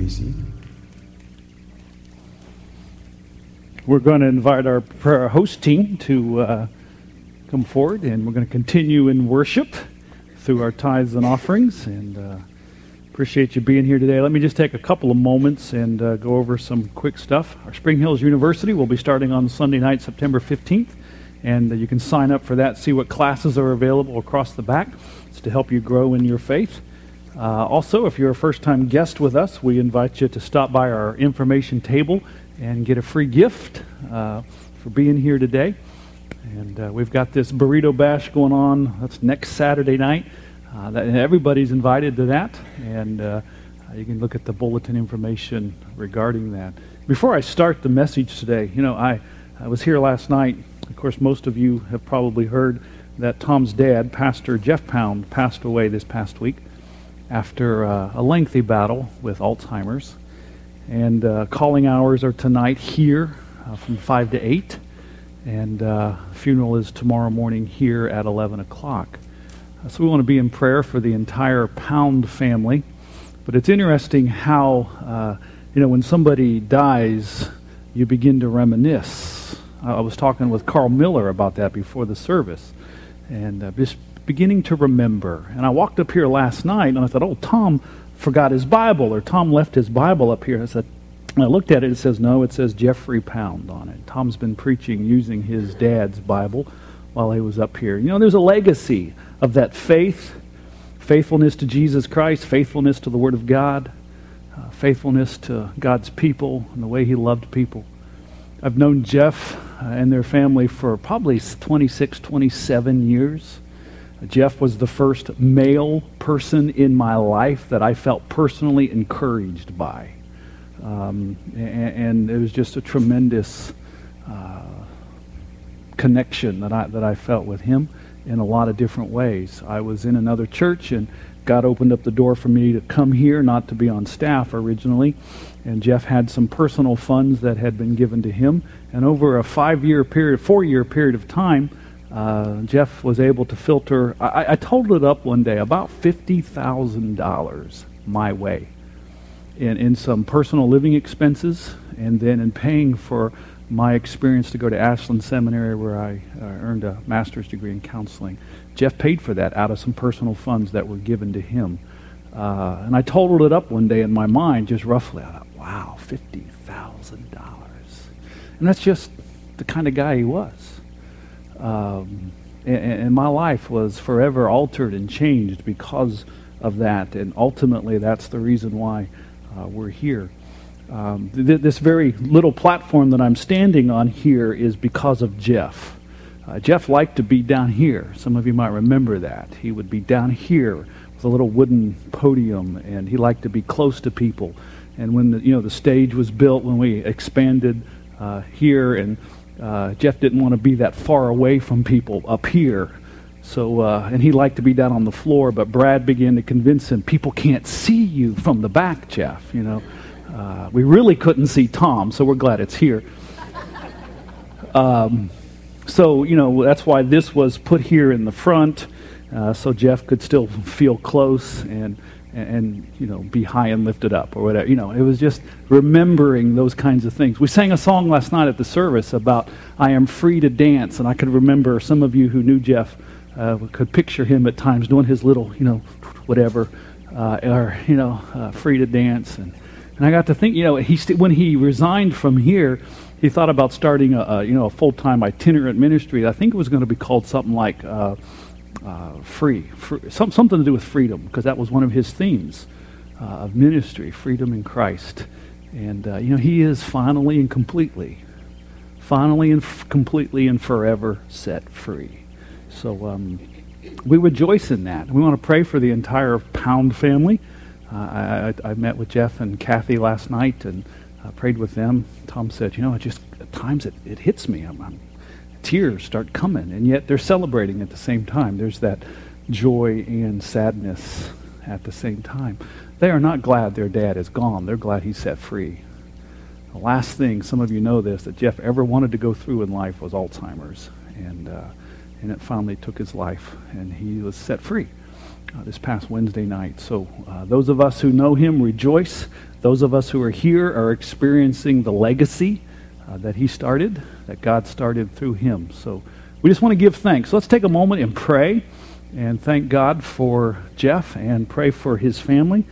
be seated. We're going to invite our prayer host team to come forward, and we're going to continue in worship through our tithes and offerings, and appreciate you being here today. Let me just take a couple of moments and go over some quick stuff. Our Spring Hills University will be starting on Sunday night, September 15th, and you can sign up for that, see what classes are available across the back. It's to help you grow in your faith. Also, if you're a first-time guest with us, we invite you to stop by our information table and get a free gift for being here today. And we've got this burrito bash going on. That's next Saturday night. Everybody's invited to that, and you can look at the bulletin information regarding that. Before I start the message today, I was here last night. Of course, most of you have probably heard that Tom's dad, Pastor Jeff Pound, passed away this past week after a lengthy battle with Alzheimer's. And calling hours are tonight here from 5 to 8. And funeral is tomorrow morning here at 11 o'clock. So we want to be in prayer for the entire Pound family. But it's interesting how, when somebody dies, you begin to reminisce. I was talking with Carl Miller about that before the service. And just beginning to remember. And I walked up here last night and I thought, oh, Tom forgot his Bible, or Tom left his Bible up here. I looked at it, it says, no, it says Jeffrey Pound on it. Tom's been preaching using his dad's Bible while he was up here. There's a legacy of that faith, faithfulness to Jesus Christ, faithfulness to the Word of God, faithfulness to God's people and the way he loved people. I've known Jeff and their family for probably 26, 27 years. Jeff was the first male person in my life that I felt personally encouraged by. And it was just a tremendous connection that I felt with him in a lot of different ways. I was in another church, and God opened up the door for me to come here, not to be on staff originally. And Jeff had some personal funds that had been given to him. And over a 4-year period of time, Jeff was able to filter, I totaled it up one day, about $50,000 my way in some personal living expenses, and then in paying for my experience to go to Ashland Seminary, where I earned a master's degree in counseling. Jeff paid for that out of some personal funds that were given to him. And I totaled it up one day in my mind, just roughly. I thought, wow, $50,000. And that's just the kind of guy he was. And my life was forever altered and changed because of that, and ultimately that's the reason why we're here. This very little platform that I'm standing on here is because of Jeff. Jeff liked to be down here. Some of you might remember that. He would be down here with a little wooden podium, and he liked to be close to people. And when the stage was built, when we expanded here, and Jeff didn't want to be that far away from people up here. So, and he liked to be down on the floor, but Brad began to convince him, people can't see you from the back, Jeff, We really couldn't see Tom, so we're glad it's here. So, that's why this was put here in the front, so Jeff could still feel close and be high and lifted up or whatever. It was just remembering those kinds of things. We sang a song last night at the service about I am free to dance, and I could remember some of you who knew Jeff could picture him at times doing his little, whatever, free to dance. And I got to think, when he resigned from here, he thought about starting a full-time itinerant ministry. I think it was going to be called something like free, something to do with freedom, because that was one of his themes of ministry, freedom in Christ. And he is finally and completely and forever set free. So we rejoice in that. We want to pray for the entire Pound family. I met with Jeff and Kathy last night and prayed with them. Tom said, it just at times it hits me. Tears start coming, and yet they're celebrating at the same time. There's that joy and sadness at the same time. They are not glad their dad is gone. They're glad he's set free. The last thing, some of you know this, that Jeff ever wanted to go through in life was Alzheimer's, and it finally took his life, and he was set free this past Wednesday night. So those of us who know him rejoice those of us who are here are experiencing the legacy that he started, that God started through him. So we just want to give thanks. Let's take a moment and pray and thank God for Jeff and pray for his family.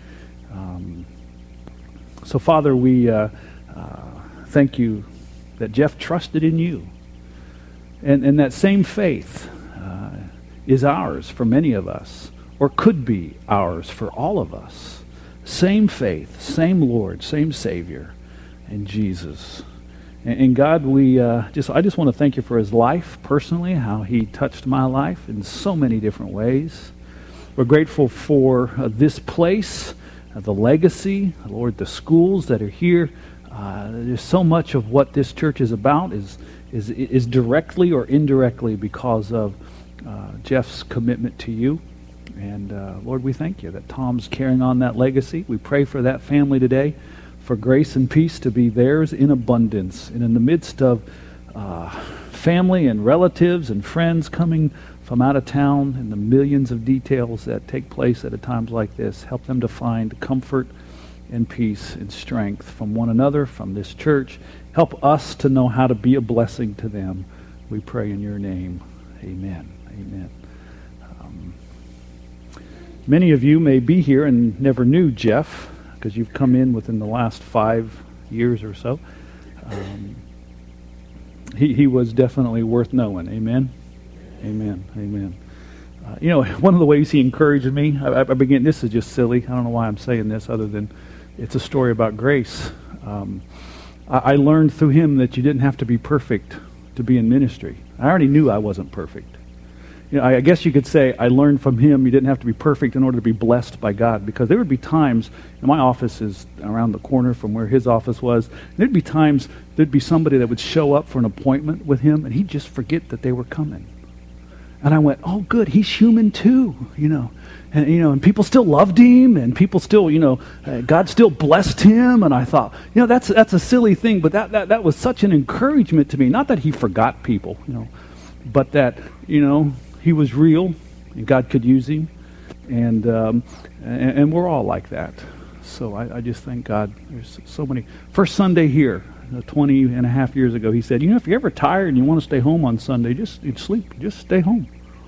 So Father, we thank you that Jeff trusted in you. And that same faith is ours for many of us, or could be ours for all of us. Same faith, same Lord, same Savior in Jesus. And God, I just want to thank you for his life personally, how he touched my life in so many different ways. We're grateful for this place, the legacy, Lord, the schools that are here. There's so much of what this church is about is directly or indirectly because of Jeff's commitment to you. And Lord, we thank you that Tom's carrying on that legacy. We pray for that family today, for grace and peace to be theirs in abundance. And in the midst of family and relatives and friends coming from out of town and the millions of details that take place at times like this, help them to find comfort and peace and strength from one another, from this church. Help us to know how to be a blessing to them. We pray in your name. Amen. Amen. Many of you may be here and never knew Jeff, because you've come in within the last 5 years or so. He was definitely worth knowing. Amen? Amen. Amen. One of the ways he encouraged me, I began, this is just silly. I don't know why I'm saying this other than it's a story about grace. I learned through him that you didn't have to be perfect to be in ministry. I already knew I wasn't perfect. I guess you could say I learned from him you didn't have to be perfect in order to be blessed by God, because there would be times, and my office is around the corner from where his office was, and there'd be times there'd be somebody that would show up for an appointment with him, and he'd just forget that they were coming. And I went, oh, good, he's human too, and people still loved him, and people still, God still blessed him, and I thought, that's a silly thing, but that was such an encouragement to me. Not that he forgot people, but that, he was real, and God could use him, and we're all like that. So I just thank God. There's so many. First Sunday here, 20 and a half years ago, he said, if you're ever tired and you want to stay home on Sunday, you'd sleep, just stay home.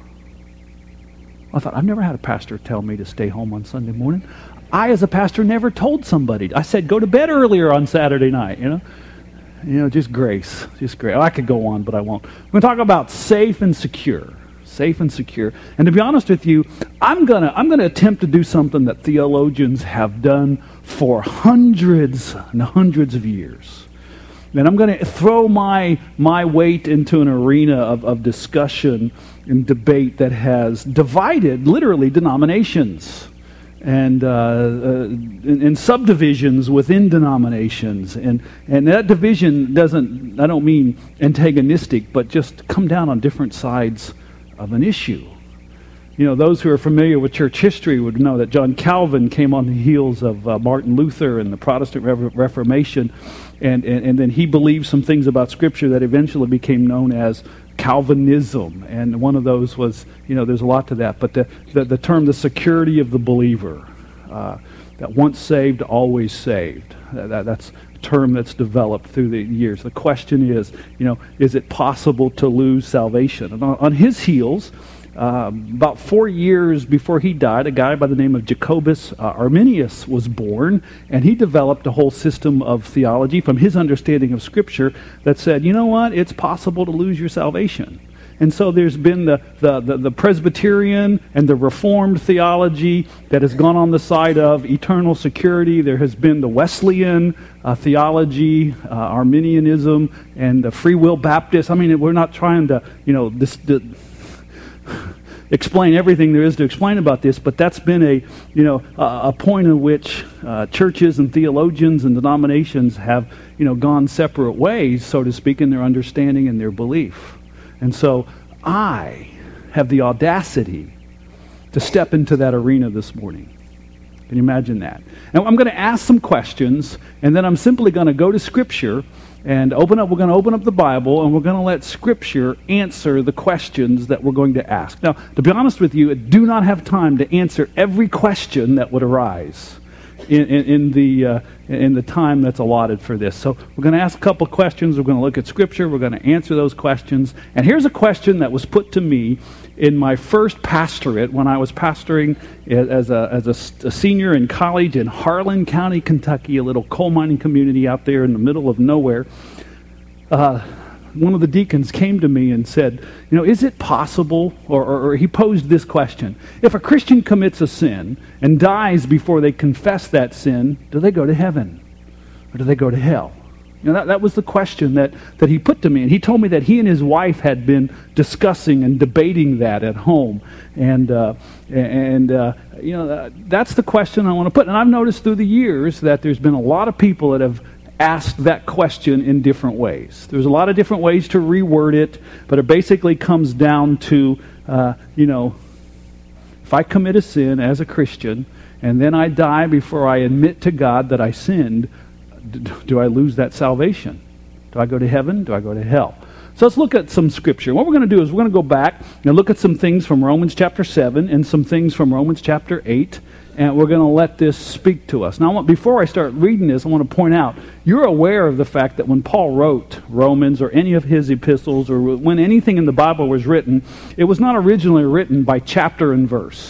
I thought, I've never had a pastor tell me to stay home on Sunday morning. I, as a pastor, never told somebody. I said, go to bed earlier on Saturday night, just grace. I could go on, but I won't. We're going to talk about safe and secure. Safe and secure. And to be honest with you, I'm gonna attempt to do something that theologians have done for hundreds and hundreds of years. And I'm going to throw my weight into an arena of discussion and debate that has divided, literally, denominations and subdivisions within denominations. And that division doesn't, I don't mean antagonistic, but just come down on different sides of an issue. Those who are familiar with church history would know that John Calvin came on the heels of Martin Luther and the Protestant Reformation, and then he believed some things about Scripture that eventually became known as Calvinism. And one of those was, there's a lot to that, but the term, the security of the believer, that once saved, always saved. That's a term that's developed through the years. The question is it possible to lose salvation? And on his heels, about 4 years before he died, a guy by the name of Jacobus Arminius was born, and he developed a whole system of theology from his understanding of Scripture that said, it's possible to lose your salvation. And so there's been the Presbyterian and the Reformed theology that has gone on the side of eternal security. There has been the Wesleyan theology, Arminianism, and the Free Will Baptist. I mean, we're not trying to, explain everything there is to explain about this, but that's been a point in which churches and theologians and denominations have gone separate ways, so to speak, in their understanding and their belief. And so I have the audacity to step into that arena this morning. Can you imagine that? Now I'm going to ask some questions, and then I'm simply going to go to Scripture and we're going to open up the Bible, and we're going to let Scripture answer the questions that we're going to ask. Now, to be honest with you, I do not have time to answer every question that would arise. in the time that's allotted for this. So we're going to ask a couple questions. We're going to look at Scripture. We're going to answer those questions. And here's a question that was put to me in my first pastorate when I was pastoring as a senior in college in Harlan County, Kentucky, a little coal mining community out there in the middle of nowhere. One of the deacons came to me and said, is it possible, or he posed this question, if a Christian commits a sin and dies before they confess that sin, do they go to heaven or do they go to hell? That was the question that he put to me, and he told me that he and his wife had been discussing and debating that at home, and that's the question I want to put. And I've noticed through the years that there's been a lot of people that have asked that question in different ways. There's a lot of different ways to reword it, but it basically comes down to, if I commit a sin as a Christian and then I die before I admit to God that I sinned, do I lose that salvation? Do I go to heaven? Do I go to hell? So let's look at some Scripture. What we're going to do is we're going to go back and look at some things from Romans chapter 7 and some things from Romans chapter 8. And we're going to let this speak to us. Now, before I start reading this, I want to point out, you're aware of the fact that when Paul wrote Romans or any of his epistles or when anything in the Bible was written, it was not originally written by chapter and verse.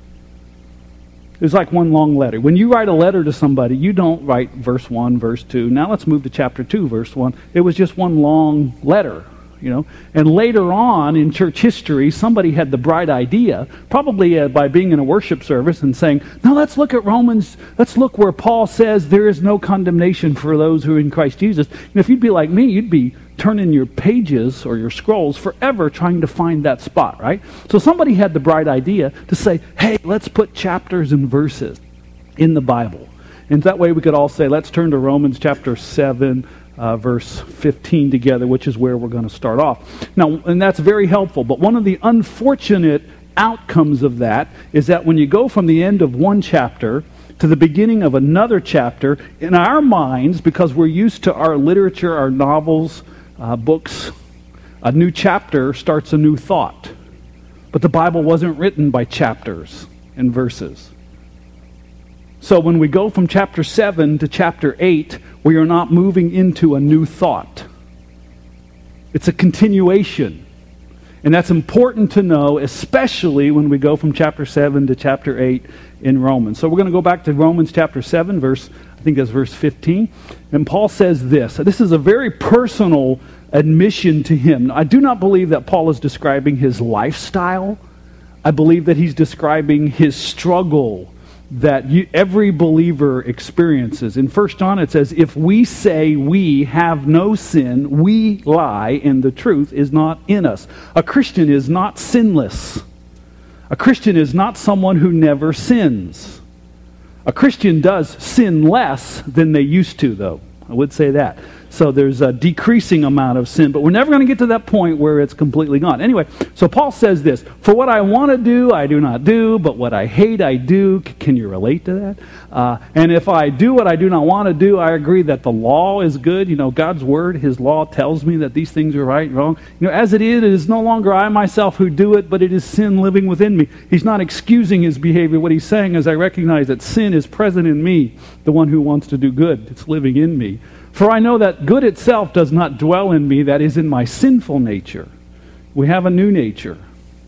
It was like one long letter. When you write a letter to somebody, you don't write verse 1, verse 2. Now let's move to chapter 2, verse 1. It was just one long letter. And later on in church history, somebody had the bright idea, probably by being in a worship service and saying, now let's look at Romans, let's look where Paul says there is no condemnation for those who are in Christ Jesus. And if you'd be like me, you'd be turning your pages or your scrolls forever trying to find that spot, right? So somebody had the bright idea to say, hey, let's put chapters and verses in the Bible. And that way we could all say, let's turn to Romans chapter 7, verse 15 together, which is where we're going to start off. Now, and that's very helpful, but one of the unfortunate outcomes of that is that when you go from the end of one chapter to the beginning of another chapter, in our minds, because we're used to our literature, our novels, books, a new chapter starts a new thought. But the Bible wasn't written by chapters and verses. So when we go from chapter 7 to chapter 8, we are not moving into a new thought. It's a continuation. And that's important to know, especially when we go from chapter 7 to chapter 8 in Romans. So we're going to go back to Romans chapter 7, I think that's verse 15. And Paul says this. This is a very personal admission to him. I do not believe that Paul is describing his lifestyle. I believe that he's describing his struggle that every believer experiences. In 1 John it says, if we say we have no sin, we lie and the truth is not in us. A Christian is not sinless. A Christian is not someone who never sins. A Christian does sin less than they used to, though. I would say that. So there's a decreasing amount of sin, but we're never going to get to that point where it's completely gone. Anyway, so Paul says this, for what I want to do, I do not do, but what I hate, I do. Can you relate to that? And if I do what I do not want to do, I agree that the law is good. God's word, his law tells me that these things are right and wrong. As it is no longer I myself who do it, but it is sin living within me. He's not excusing his behavior. What he's saying is I recognize that sin is present in me, the one who wants to do good. It's living in me. For I know that good itself does not dwell in me, that is in my sinful nature. We have a new nature,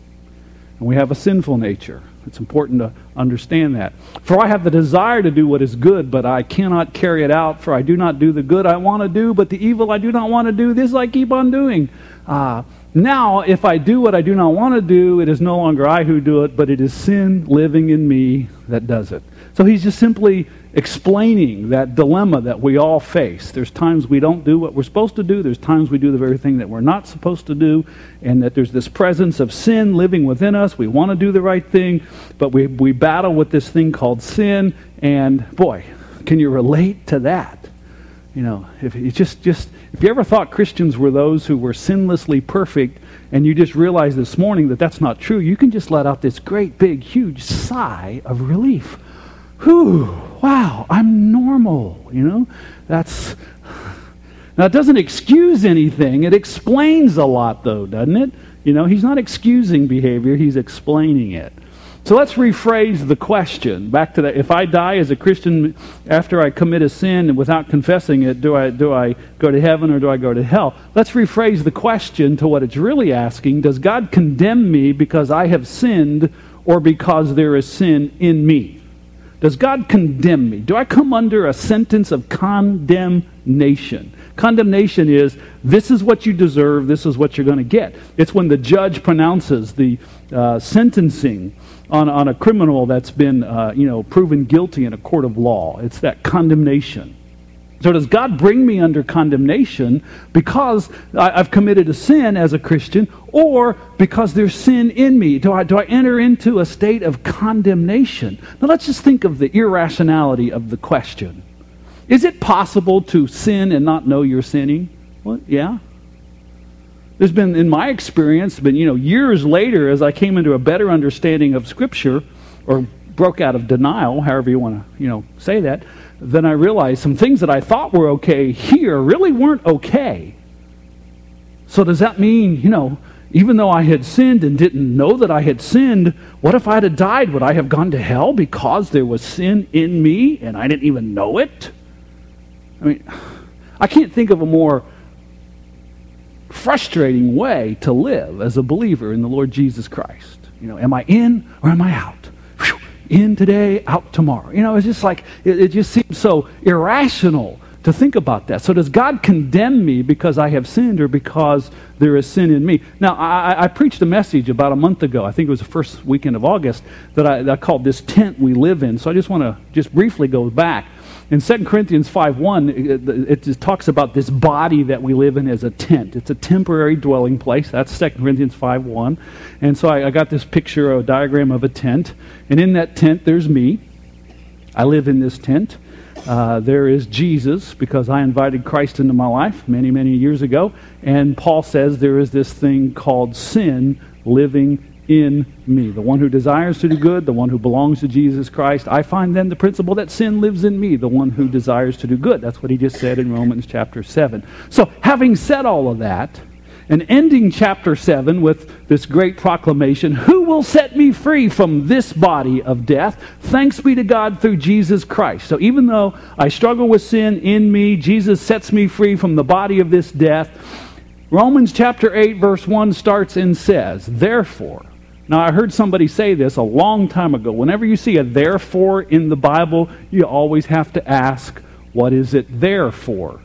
and we have a sinful nature. It's important to understand that. For I have the desire to do what is good, but I cannot carry it out, for I do not do the good I want to do, but the evil I do not want to do, this I keep on doing. Now, if I do what I do not want to do, it is no longer I who do it, but it is sin living in me that does it. So he's just simply explaining that dilemma that we all face. There's times we don't do what we're supposed to do. There's times we do the very thing that we're not supposed to do. And that there's this presence of sin living within us. We want to do the right thing, but we battle with this thing called sin. And boy, can you relate to that? If you ever thought Christians were those who were sinlessly perfect, and you just realized this morning that that's not true, you can just let out this great, big, huge sigh of relief. Whew, wow, I'm normal, Now, it doesn't excuse anything. It explains a lot, though, doesn't it? He's not excusing behavior. He's explaining it. So let's rephrase the question. Back to that, if I die as a Christian after I commit a sin and without confessing it, do I go to heaven or do I go to hell? Let's rephrase the question to what it's really asking. Does God condemn me because I have sinned or because there is sin in me? Does God condemn me? Do I come under a sentence of condemnation? Condemnation is, this is what you deserve, this is what you're going to get. It's when the judge pronounces the sentencing on a criminal that's been proven guilty in a court of law. It's that condemnation. So does God bring me under condemnation because I've committed a sin as a Christian, or because there's sin in me? Do I enter into a state of condemnation? Now let's just think of the irrationality of the question. Is it possible to sin and not know you're sinning? Well, yeah. There's been, in my experience, years later, as I came into a better understanding of Scripture, or broke out of denial, however you want to, say that, then I realized some things that I thought were okay here really weren't okay. So does that mean, even though I had sinned and didn't know that I had sinned, what if I had died? Would I have gone to hell because there was sin in me and I didn't even know it? I can't think of a more frustrating way to live as a believer in the Lord Jesus Christ. Am I in or am I out? In today, out tomorrow. It's just like, it just seems so irrational to think about that. So does God condemn me because I have sinned or because there is sin in me? Now, I preached a message about a month ago, I think it was the first weekend of August, that I called This Tent We Live In. So I just want to just briefly go back. In 2 Corinthians 5:1, it just talks about this body that we live in as a tent. It's a temporary dwelling place. That's 2 Corinthians 5:1. And so I got this picture, a diagram of a tent. And in that tent, there's me. I live in this tent. There is Jesus, because I invited Christ into my life many, many years ago. And Paul says there is this thing called sin living in me. The one who desires to do good, the one who belongs to Jesus Christ. I find then the principle that sin lives in me, the one who desires to do good. That's what he just said in Romans chapter 7. So having said all of that, and ending chapter 7 with this great proclamation, who will set me free from this body of death? Thanks be to God through Jesus Christ. So even though I struggle with sin in me, Jesus sets me free from the body of this death. Romans chapter 8 verse 1 starts and says, therefore. Now I heard somebody say this a long time ago. Whenever you see a therefore in the Bible, you always have to ask, what is it there for?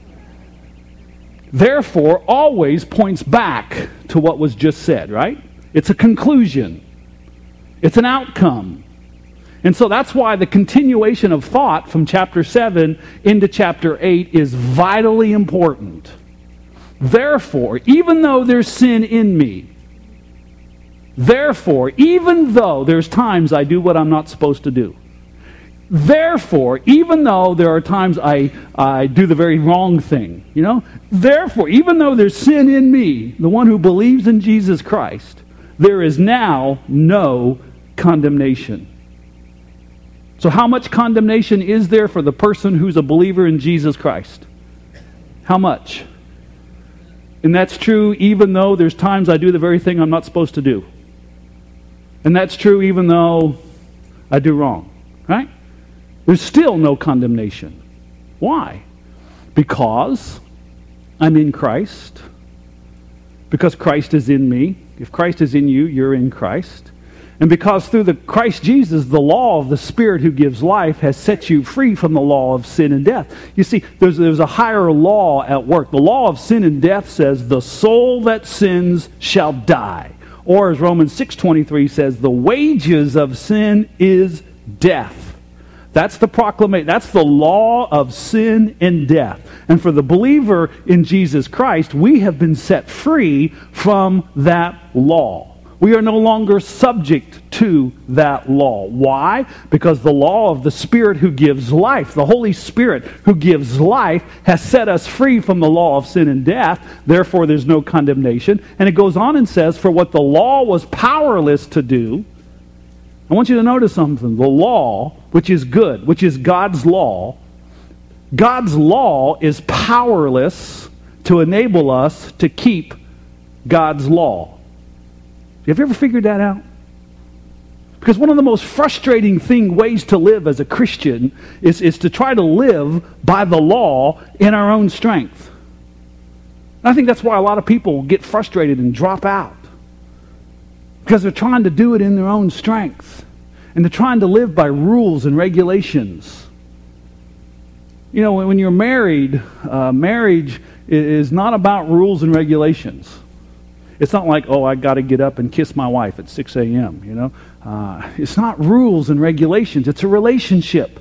Therefore always points back to what was just said, right? It's a conclusion. It's an outcome. And so that's why the continuation of thought from chapter 7 into chapter 8 is vitally important. Therefore, even though there's sin in me, therefore, even though there's times I do what I'm not supposed to do, therefore, even though there are times I do the very wrong thing, therefore, even though there's sin in me, the one who believes in Jesus Christ, there is now no condemnation. So how much condemnation is there for the person who's a believer in Jesus Christ? How much? And that's true even though there's times I do the very thing I'm not supposed to do. And that's true even though I do wrong, right? There's still no condemnation. Why? Because I'm in Christ. Because Christ is in me. If Christ is in you, you're in Christ. And because through the Christ Jesus, the law of the Spirit who gives life has set you free from the law of sin and death. You see, there's a higher law at work. The law of sin and death says, the soul that sins shall die. Or as Romans 6:23 says, the wages of sin is death. That's the proclamation. That's the law of sin and death. And for the believer in Jesus Christ, we have been set free from that law. We are no longer subject to that law. Why? Because the law of the Spirit who gives life, the Holy Spirit who gives life, has set us free from the law of sin and death. Therefore, there's no condemnation. And it goes on and says, for what the law was powerless to do, I want you to notice something. The law, which is good, which is God's law is powerless to enable us to keep God's law. Have you ever figured that out? Because one of the most frustrating ways to live as a Christian is to try to live by the law in our own strength. And I think that's why a lot of people get frustrated and drop out. Because they're trying to do it in their own strength. And they're trying to live by rules and regulations. You know, when you're married, marriage is not about rules and regulations. It's not like, oh, I got to get up and kiss my wife at 6 a.m., you know. It's not rules and regulations. It's a relationship.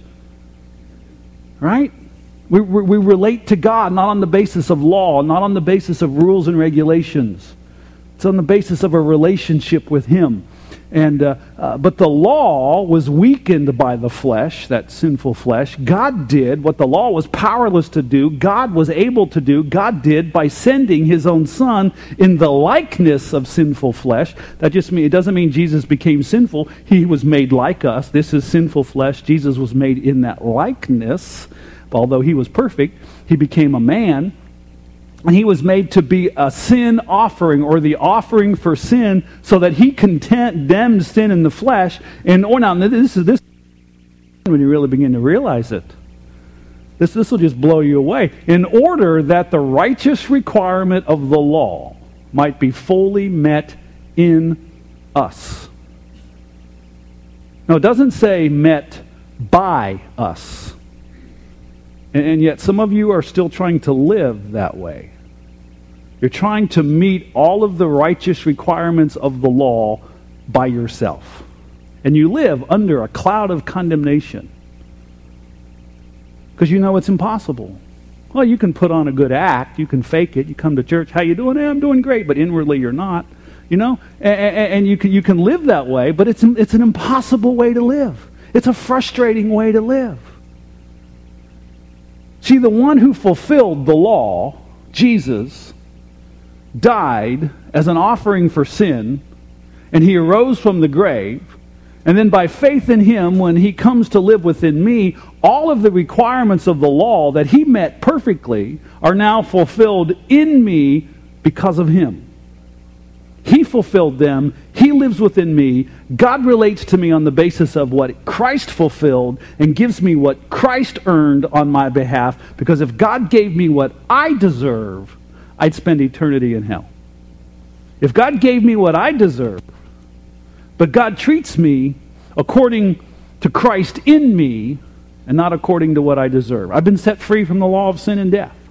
Right? We relate to God not on the basis of law, not on the basis of rules and regulations. It's on the basis of a relationship with Him. But the law was weakened by the flesh, that sinful flesh. God did what the law was powerless to do. God was able to do. God did by sending His own Son in the likeness of sinful flesh. That just means, it doesn't mean Jesus became sinful. He was made like us. This is sinful flesh. Jesus was made in that likeness. Although He was perfect, He became a man. And He was made to be a sin offering, or the offering for sin, so that He condemns sin in the flesh. And now this when you really begin to realize it. This will just blow you away. In order that the righteous requirement of the law might be fully met in us. No, it doesn't say met by us. And yet some of you are still trying to live that way. You're trying to meet all of the righteous requirements of the law by yourself. And you live under a cloud of condemnation. Because you know it's impossible. Well, you can put on a good act. You can fake it. You come to church. How you doing? Hey, I'm doing great. But inwardly you're not. You know? And you can live that way. But it's an impossible way to live. It's a frustrating way to live. See, the one who fulfilled the law, Jesus, died as an offering for sin, and He arose from the grave, and then by faith in Him, when He comes to live within me, all of the requirements of the law that He met perfectly are now fulfilled in me because of Him. He fulfilled them. He lives within me. God relates to me on the basis of what Christ fulfilled and gives me what Christ earned on my behalf. Because if God gave me what I deserve, I'd spend eternity in hell. If God gave me what I deserve, but God treats me according to Christ in me and not according to what I deserve. I've been set free from the law of sin and death.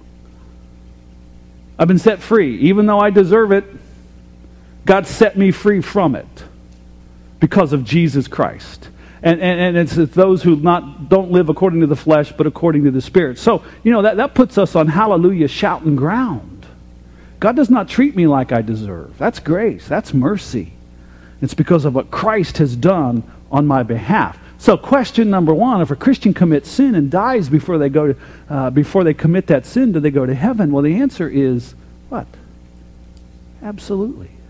I've been set free. Even though I deserve it, God set me free from it because of Jesus Christ. And it's those who don't live according to the flesh, but according to the Spirit. So, you know, that puts us on hallelujah shouting ground. God does not treat me like I deserve. That's grace. That's mercy. It's because of what Christ has done on my behalf. So question number one, if a Christian commits sin and dies before they commit that sin, do they go to heaven? Well, the answer is what? Absolutely.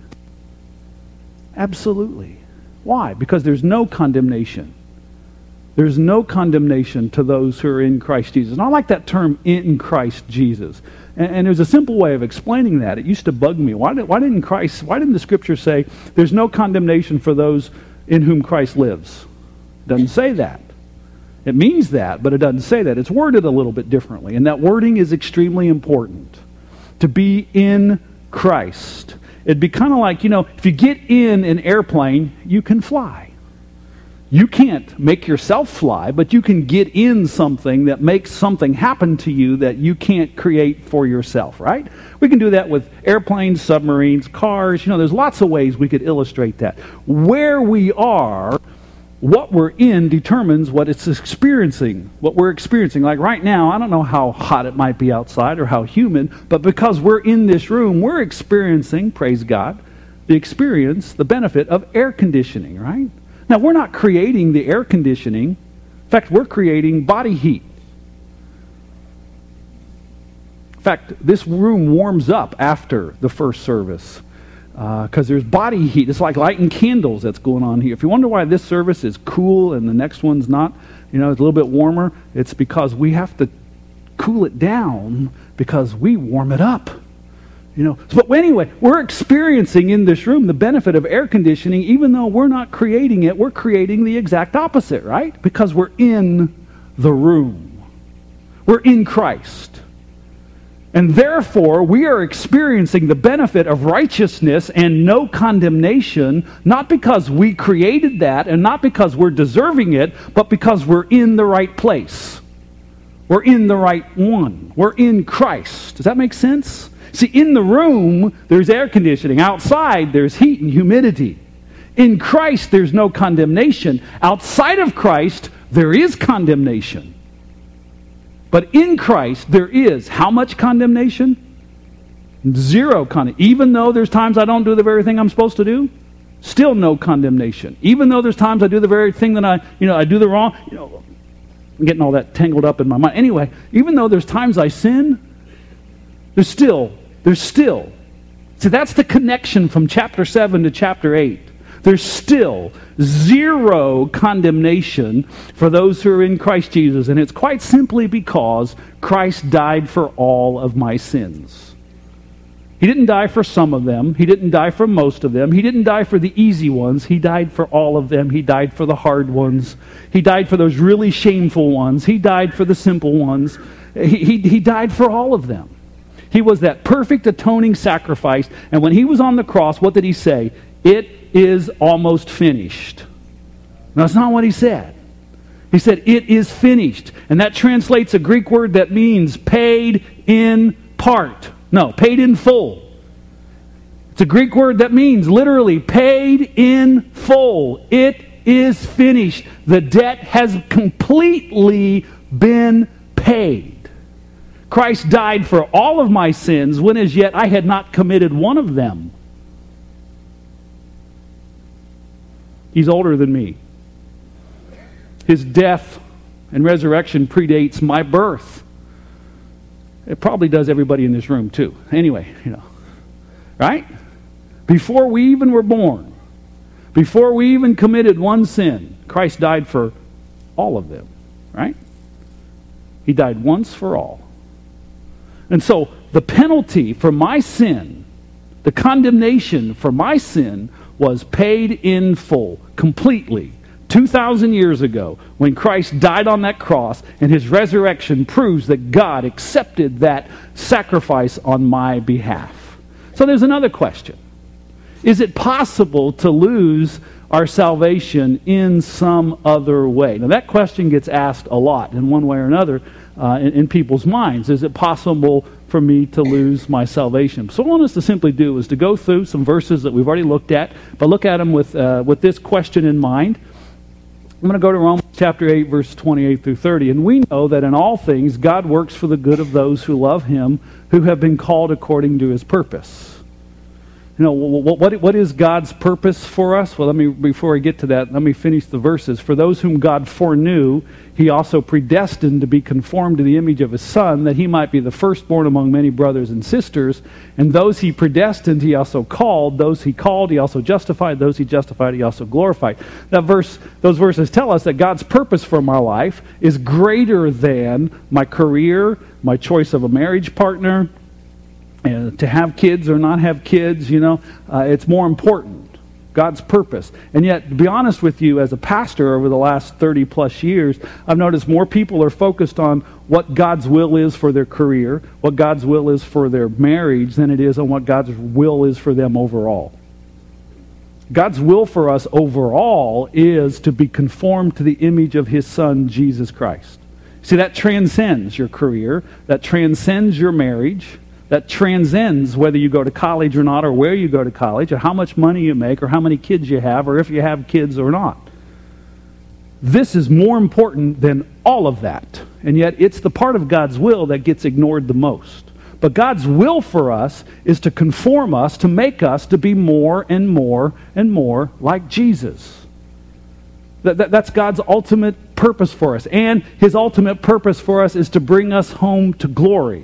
Absolutely. Why? Because there's no condemnation. There's no condemnation to those who are in Christ Jesus. And I like that term, in Christ Jesus. And there's a simple way of explaining that. It used to bug me. Why didn't the Scripture say there's no condemnation for those in whom Christ lives? It doesn't say that. It means that, but it doesn't say that. It's worded a little bit differently. And that wording is extremely important. To be in Christ. It'd be kind of like, if you get in an airplane, you can fly. You can't make yourself fly, but you can get in something that makes something happen to you that you can't create for yourself, right? We can do that with airplanes, submarines, cars. There's lots of ways we could illustrate that. Where we are, what we're in determines what it's experiencing, what we're experiencing. Like right now, I don't know how hot it might be outside or how humid, but because we're in this room, we're experiencing, praise God, the benefit of air conditioning, right? Now, we're not creating the air conditioning. In fact, we're creating body heat. In fact, this room warms up after the first service. Because there's body heat. It's like lighting candles that's going on here. If you wonder why this service is cool and the next one's not, it's a little bit warmer, it's because we have to cool it down because we warm it up. But anyway, we're experiencing in this room the benefit of air conditioning, even though we're not creating it. We're creating the exact opposite, right? Because we're in the room. We're in Christ. And therefore, we are experiencing the benefit of righteousness and no condemnation, not because we created that and not because we're deserving it, but because we're in the right place. We're in the right one. We're in Christ. Does that make sense? See, in the room, there's air conditioning. Outside, there's heat and humidity. In Christ, there's no condemnation. Outside of Christ, there is condemnation. But in Christ, there is how much condemnation? Zero condemnation. Even though there's times I don't do the very thing I'm supposed to do, still no condemnation. Even though there's times I do the very thing that I do the wrong, I'm getting all that tangled up in my mind. Anyway, even though there's times I sin, there's still. See, that's the connection from chapter 7 to chapter 8. There's still zero condemnation for those who are in Christ Jesus. And it's quite simply because Christ died for all of my sins. He didn't die for some of them. He didn't die for most of them. He didn't die for the easy ones. He died for all of them. He died for the hard ones. He died for those really shameful ones. He died for the simple ones. He died for all of them. He was that perfect atoning sacrifice. And when he was on the cross, what did he say? It is almost finished. No, that's not what he said. He said, it is finished. And that translates a Greek word that means paid in part. No, paid in full. It's a Greek word that means literally paid in full. It is finished. The debt has completely been paid. Christ died for all of my sins when as yet I had not committed one of them. He's older than me. His death and resurrection predates my birth. It probably does everybody in this room too. Anyway, right? Before we even were born, before we even committed one sin, Christ died for all of them, right? He died once for all. And so the penalty for my sin, the condemnation for my sin, was paid in full, completely, 2,000 years ago, when Christ died on that cross, and his resurrection proves that God accepted that sacrifice on my behalf. So there's another question. Is it possible to lose our salvation in some other way? Now that question gets asked a lot in one way or another in people's minds. Is it possible for me to lose my salvation? So what I want us to simply do is to go through some verses that we've already looked at, but look at them with this question in mind. I'm going to go to Romans chapter 8, verse 28 through 30. And we know that in all things God works for the good of those who love him, who have been called according to his purpose. What is God's purpose for us? Well, before I get to that, let me finish the verses. For those whom God foreknew, he also predestined to be conformed to the image of his Son, that he might be the firstborn among many brothers and sisters. And those he predestined, he also called. Those he called, he also justified. Those he justified, he also glorified. Those verses tell us that God's purpose for my life is greater than my career, my choice of a marriage partner, to have kids or not have kids. It's more important. God's purpose. And yet, to be honest with you, as a pastor over the last 30 plus years, I've noticed more people are focused on what God's will is for their career, what God's will is for their marriage, than it is on what God's will is for them overall. God's will for us overall is to be conformed to the image of his Son, Jesus Christ. See, that transcends your career, that transcends your marriage, that transcends whether you go to college or not, or where you go to college, or how much money you make, or how many kids you have, or if you have kids or not. This is more important than all of that. And yet it's the part of God's will that gets ignored the most. But God's will for us is to conform us, to make us to be more and more and more like Jesus. That's God's ultimate purpose for us. And his ultimate purpose for us is to bring us home to glory.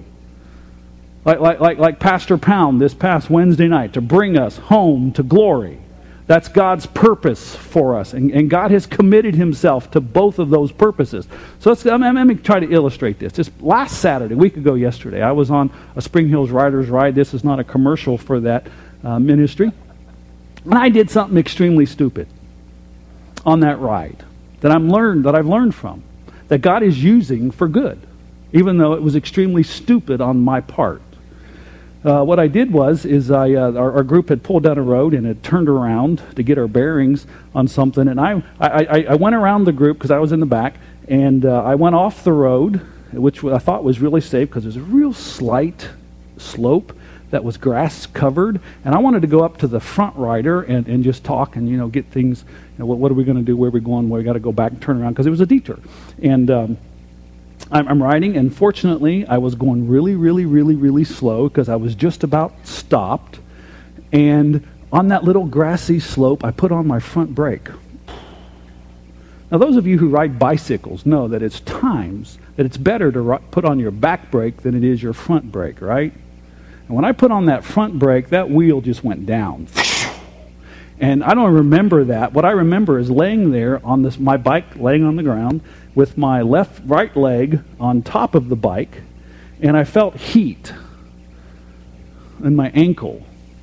Like Pastor Pound this past Wednesday night, to bring us home to glory. That's God's purpose for us. And God has committed himself to both of those purposes. So let me try to illustrate this. Just last Saturday, a week ago yesterday, I was on a Spring Hills Riders Ride. This is not a commercial for that ministry. And I did something extremely stupid on that ride that I've learned from, that God is using for good, even though it was extremely stupid on my part. What I did was our group had pulled down a road and had turned around to get our bearings on something, and I went around the group because I was in the back, and I went off the road, which I thought was really safe because there's a real slight slope that was grass covered, and I wanted to go up to the front rider and just talk and get things. What are we going to do? Where are we going? Well, we got to go back and turn around because it was a detour, and I'm riding, and fortunately, I was going really, really, really, really slow because I was just about stopped. And on that little grassy slope, I put on my front brake. Now, those of you who ride bicycles know that it's times that it's better to put on your back brake than it is your front brake, right? And when I put on that front brake, that wheel just went down. And I don't remember that. What I remember is laying there on my bike, laying on the ground, with my right leg on top of the bike, and I felt heat in my ankle,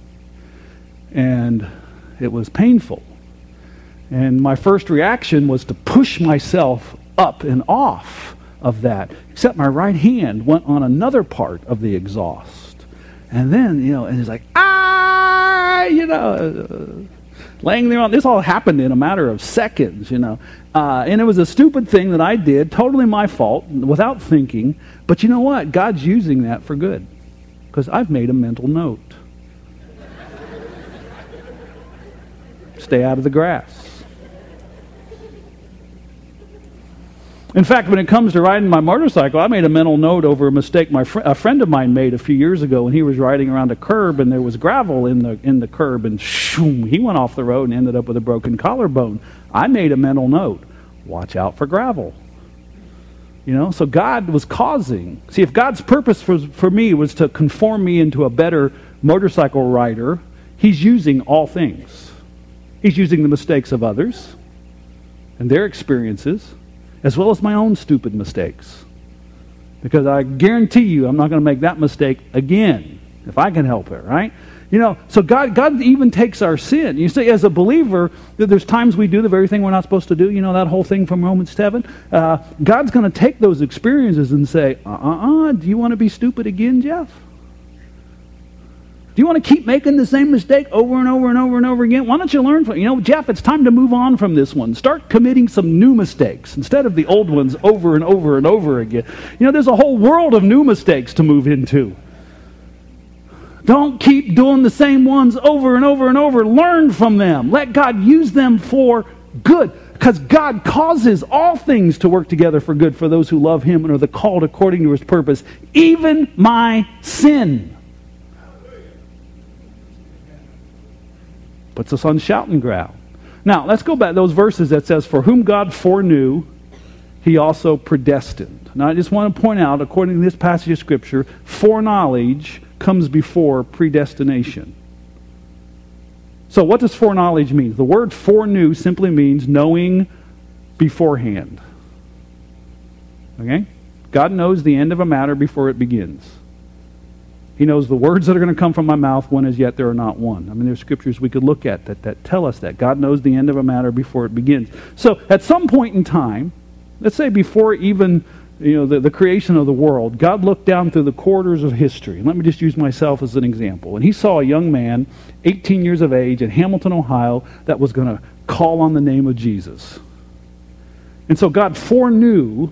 and it was painful. And my first reaction was to push myself up and off of that, except my right hand went on another part of the exhaust. And then, and it's like, laying there on, this all happened in a matter of seconds, and it was a stupid thing that I did, totally my fault, without thinking. But you know what? God's using that for good, because I've made a mental note. Stay out of the grass. In fact, when it comes to riding my motorcycle, I made a mental note over a mistake a friend of mine made a few years ago when he was riding around a curb and there was gravel in the curb, and shoom, he went off the road and ended up with a broken collarbone. I made a mental note: watch out for gravel. So God was causing. See, if God's purpose for me was to conform me into a better motorcycle rider, he's using all things. He's using the mistakes of others and their experiences, as well as my own stupid mistakes. Because I guarantee you I'm not going to make that mistake again, if I can help it, right? So God even takes our sin. You see, as a believer, there's times we do the very thing we're not supposed to do. That whole thing from Romans 7. God's going to take those experiences and say, do you want to be stupid again, Jeff? Do you want to keep making the same mistake over and over and over and over again? Why don't you learn from it? Jeff, it's time to move on from this one. Start committing some new mistakes instead of the old ones over and over and over again. There's a whole world of new mistakes to move into. Don't keep doing the same ones over and over and over. Learn from them. Let God use them for good. Because God causes all things to work together for good for those who love Him and are the called according to His purpose. Even my sin puts us on shouting ground. Now, let's go back to those verses that says, for whom God foreknew, He also predestined. Now, I just want to point out, according to this passage of Scripture, foreknowledge comes before predestination. So what does foreknowledge mean? The word foreknew simply means knowing beforehand. Okay? God knows the end of a matter before it begins. He knows the words that are going to come from my mouth when as yet there are not one. There's scriptures we could look at that tell us that. God knows the end of a matter before it begins. So at some point in time, let's say before even the creation of the world, God looked down through the corridors of history. And let me just use myself as an example. And He saw a young man, 18 years of age, in Hamilton, Ohio, that was going to call on the name of Jesus. And so God foreknew,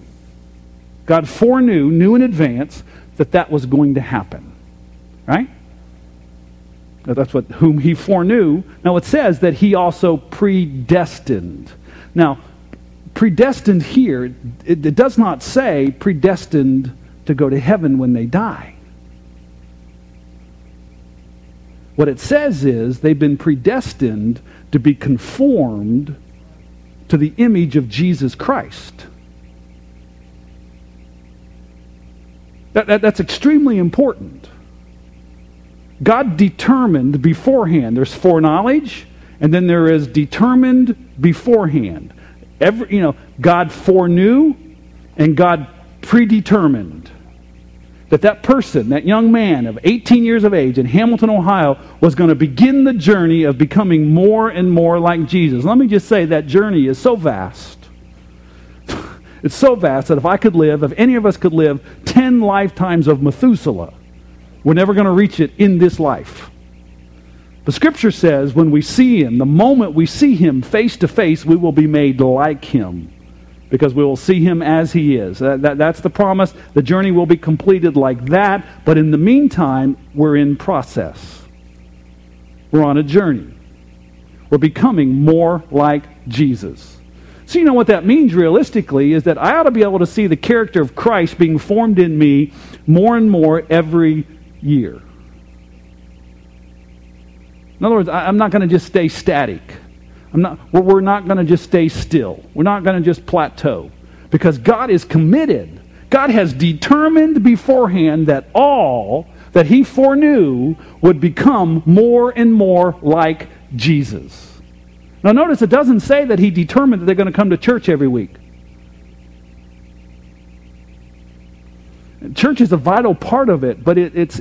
knew in advance that was going to happen. Right? That's whom He foreknew. Now it says that He also predestined. Now, predestined here, it does not say predestined to go to heaven when they die. What it says is they've been predestined to be conformed to the image of Jesus Christ. That's extremely important. God determined beforehand. There's foreknowledge and then there is determined beforehand. God foreknew and God predetermined that person, that young man of 18 years of age in Hamilton, Ohio, was going to begin the journey of becoming more and more like Jesus. Let me just say that journey is so vast. It's so vast that if any of us could live 10 lifetimes of Methuselah, we're never going to reach it in this life. The Scripture says when we see Him, the moment we see Him face to face, we will be made like Him, because we will see Him as He is. That's the promise. The journey will be completed like that, but in the meantime, we're in process. We're on a journey. We're becoming more like Jesus. So you know what that means realistically is that I ought to be able to see the character of Christ being formed in me more and more every year. In other words, I'm not going to just stay static. We're not going to just stay still. We're not going to just plateau. Because God is committed. God has determined beforehand that all that He foreknew would become more and more like Jesus. Now notice it doesn't say that He determined that they're going to come to church every week. Church is a vital part of it, but it's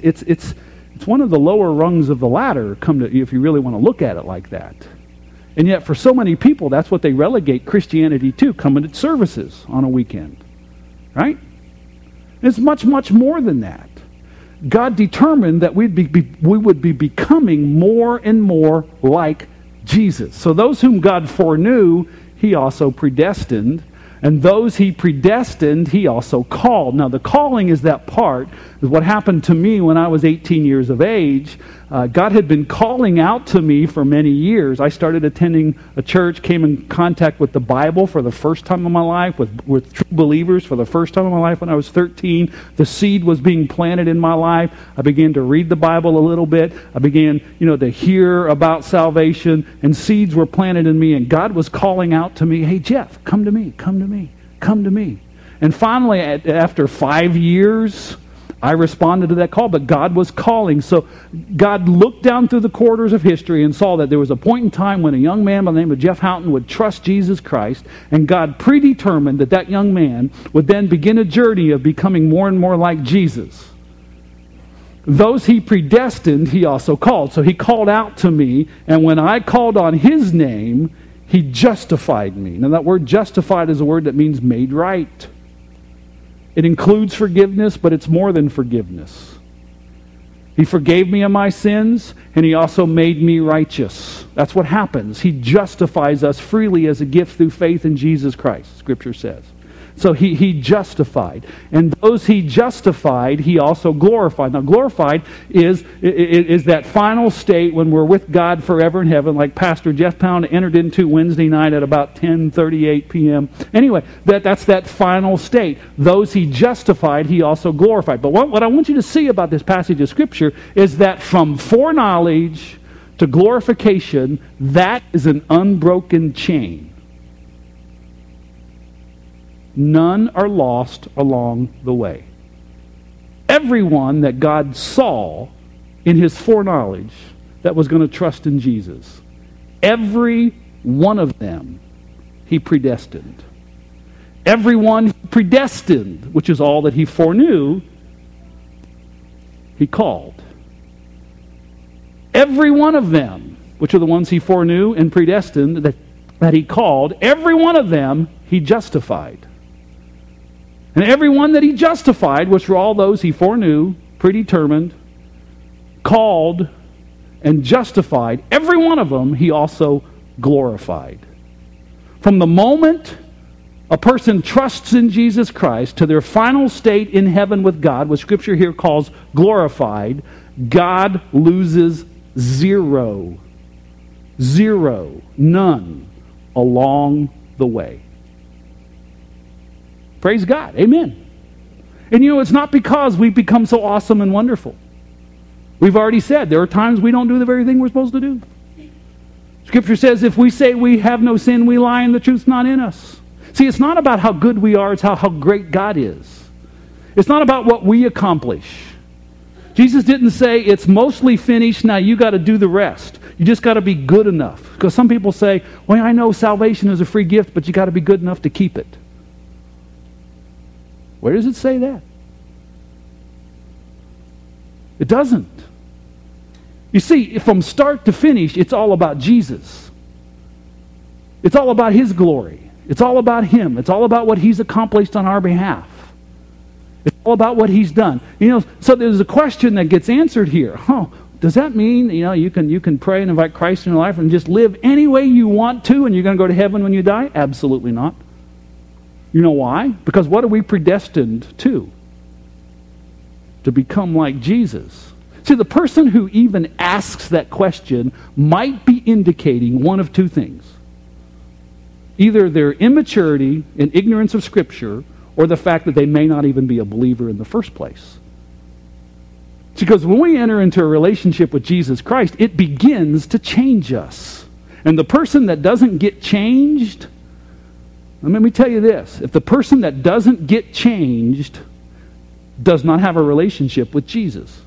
one of the lower rungs of the ladder, if you really want to look at it like that. And yet for so many people, that's what they relegate Christianity to, coming to services on a weekend. Right? It's much, much more than that. God determined that we would be becoming more and more like Jesus. So those whom God foreknew, He also predestined. And those He predestined, He also called. Now, the calling is that part. Is what happened to me when I was 18 years of age. God had been calling out to me for many years. I started attending a church, came in contact with the Bible for the first time in my life, with true believers for the first time in my life when I was 13. The seed was being planted in my life. I began to read the Bible a little bit. I began, to hear about salvation, and seeds were planted in me, and God was calling out to me, "Hey, Jeff, come to me, come to me, come to me." And finally, after 5 years, I responded to that call, but God was calling. So God looked down through the corridors of history and saw that there was a point in time when a young man by the name of Jeff Houghton would trust Jesus Christ, and God predetermined that young man would then begin a journey of becoming more and more like Jesus. Those He predestined, He also called. So He called out to me, and when I called on His name, He justified me. Now that word justified is a word that means made right. It includes forgiveness, but it's more than forgiveness. He forgave me of my sins, and He also made me righteous. That's what happens. He justifies us freely as a gift through faith in Jesus Christ, Scripture says. So he justified. And those He justified, He also glorified. Now, glorified is that final state when we're with God forever in heaven, like Pastor Jeff Pound entered into Wednesday night at about 10:38 p.m. Anyway, that's that final state. Those He justified, He also glorified. But what I want you to see about this passage of Scripture is that from foreknowledge to glorification, that is an unbroken chain. None are lost along the way. Everyone that God saw in His foreknowledge that was going to trust in Jesus, every one of them He predestined. Everyone He predestined, which is all that He foreknew, He called. Every one of them, which are the ones He foreknew and predestined that He called, every one of them He justified. And every one that He justified, which were all those He foreknew, predetermined, called, and justified, every one of them He also glorified. From the moment a person trusts in Jesus Christ to their final state in heaven with God, what Scripture here calls glorified, God loses zero, none along the way. Praise God. Amen. And it's not because we've become so awesome and wonderful. We've already said there are times we don't do the very thing we're supposed to do. Scripture says if we say we have no sin, we lie and the truth's not in us. See, it's not about how good we are, it's how great God is. It's not about what we accomplish. Jesus didn't say, it's mostly finished, now you got to do the rest. You just got to be good enough. Because some people say, well, I know salvation is a free gift, but you got to be good enough to keep it. Where does it say that? It doesn't. You see, from start to finish, it's all about Jesus. It's all about His glory. It's all about Him. It's all about what He's accomplished on our behalf. It's all about what He's done. So there's a question that gets answered here. Does that mean, you can pray and invite Christ in your life and just live any way you want to and you're going to go to heaven when you die? Absolutely not. You know why? Because what are we predestined to? To become like Jesus. See, the person who even asks that question might be indicating one of two things. Either their immaturity and ignorance of Scripture, or the fact that they may not even be a believer in the first place. Because when we enter into a relationship with Jesus Christ, it begins to change us. And the person that doesn't get changed, let me tell you this, if the person that doesn't get changed does not have a relationship with Jesus.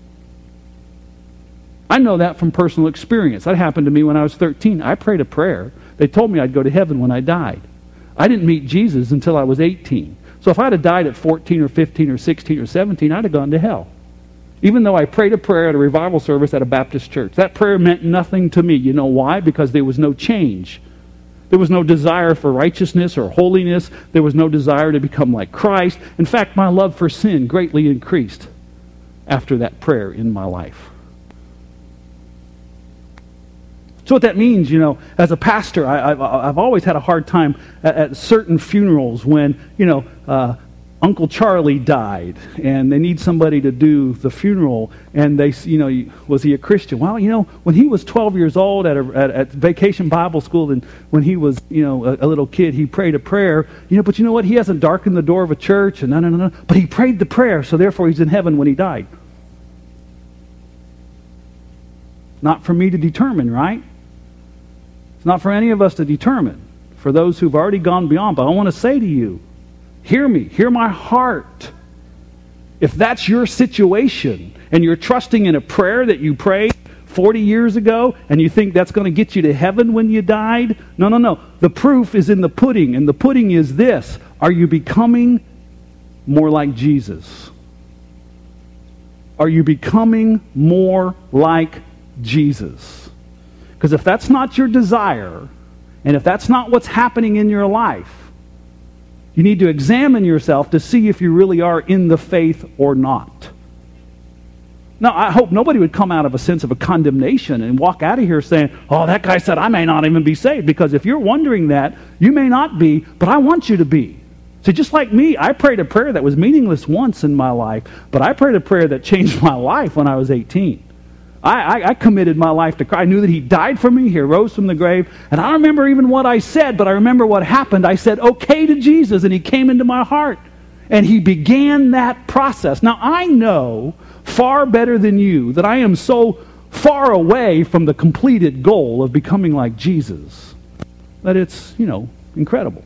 I know that from personal experience. That happened to me when I was 13. I prayed a prayer. They told me I'd go to heaven when I died. I didn't meet Jesus until I was 18. So if I'd have died at 14 or 15 or 16 or 17, I'd have gone to hell. Even though I prayed a prayer at a revival service at a Baptist church. That prayer meant nothing to me. You know why? Because there was no change. There was no desire for righteousness or holiness. There was no desire to become like Christ. In fact, my love for sin greatly increased after that prayer in my life. So what that means, as a pastor, I've always had a hard time at certain funerals when, Uncle Charlie died and they need somebody to do the funeral, and they, was he a Christian? Well, when he was 12 years old at Vacation Bible School, and when he was, a little kid, he prayed a prayer, but you know what? He hasn't darkened the door of a church, and no. But he prayed the prayer, so therefore he's in heaven when he died. Not for me to determine, right? It's not for any of us to determine. For those who've already gone beyond. But I want to say to you, hear me, hear my heart. If that's your situation, and you're trusting in a prayer that you prayed 40 years ago, and you think that's going to get you to heaven when you died, no. The proof is in the pudding, and the pudding is this. Are you becoming more like Jesus? Are you becoming more like Jesus? Because if that's not your desire, and if that's not what's happening in your life, you need to examine yourself to see if you really are in the faith or not. Now, I hope nobody would come out of a sense of a condemnation and walk out of here saying, oh, that guy said I may not even be saved. Because if you're wondering that, you may not be, but I want you to be. So just like me, I prayed a prayer that was meaningless once in my life, but I prayed a prayer that changed my life when I was 18. I committed my life to Christ. I knew that He died for me. He rose from the grave. And I don't remember even what I said, but I remember what happened. I said, okay to Jesus, and He came into my heart. And He began that process. Now, I know far better than you that I am so far away from the completed goal of becoming like Jesus that it's, incredible.